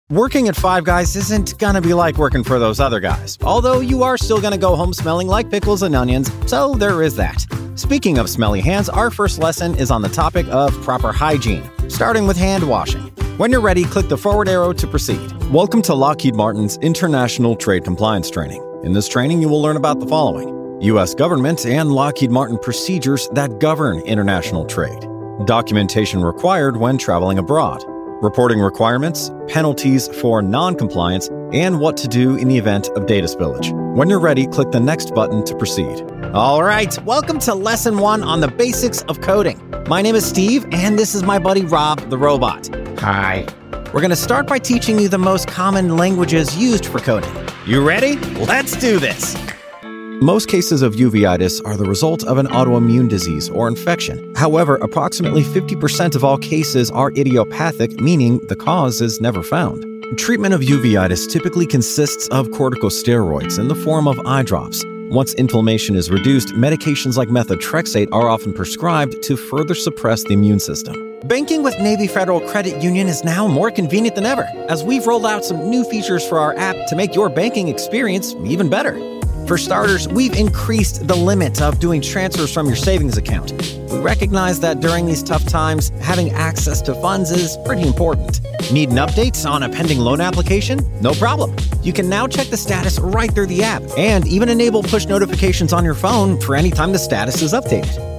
Working at Five Guys isn't gonna be like working for those other guys, although you are still gonna go home smelling like pickles and onions, so there is that. Speaking of smelly hands, our first lesson is on the topic of proper hygiene, starting with hand washing. When you're ready, click the forward arrow to proceed. Welcome to Lockheed Martin's International Trade Compliance Training. In this training, you will learn about the following: U.S. government and Lockheed Martin procedures that govern international trade, documentation required when traveling abroad, reporting requirements, penalties for non-compliance, and what to do in the event of data spillage. When you're ready, click the next button to proceed. All right, welcome to Lesson 1 on the basics of coding. My name is Steve, and this is my buddy Rob, the robot. Hi. We're going to start by teaching you the most common languages used for coding. You ready? Let's do this! Most cases of uveitis are the result of an autoimmune disease or infection. However, approximately 50% of all cases are idiopathic, meaning the cause is never found. Treatment of uveitis typically consists of corticosteroids in the form of eye drops. Once inflammation is reduced, medications like methotrexate are often prescribed to further suppress the immune system. Banking with Navy Federal Credit Union is now more convenient than ever, as we've rolled out some new features for our app to make your banking experience even better. For starters, we've increased the limit of doing transfers from your savings account. We recognize that during these tough times, having access to funds is pretty important. Need an update on a pending loan application? No problem. You can now check the status right through the app and even enable push notifications on your phone for any time the status is updated.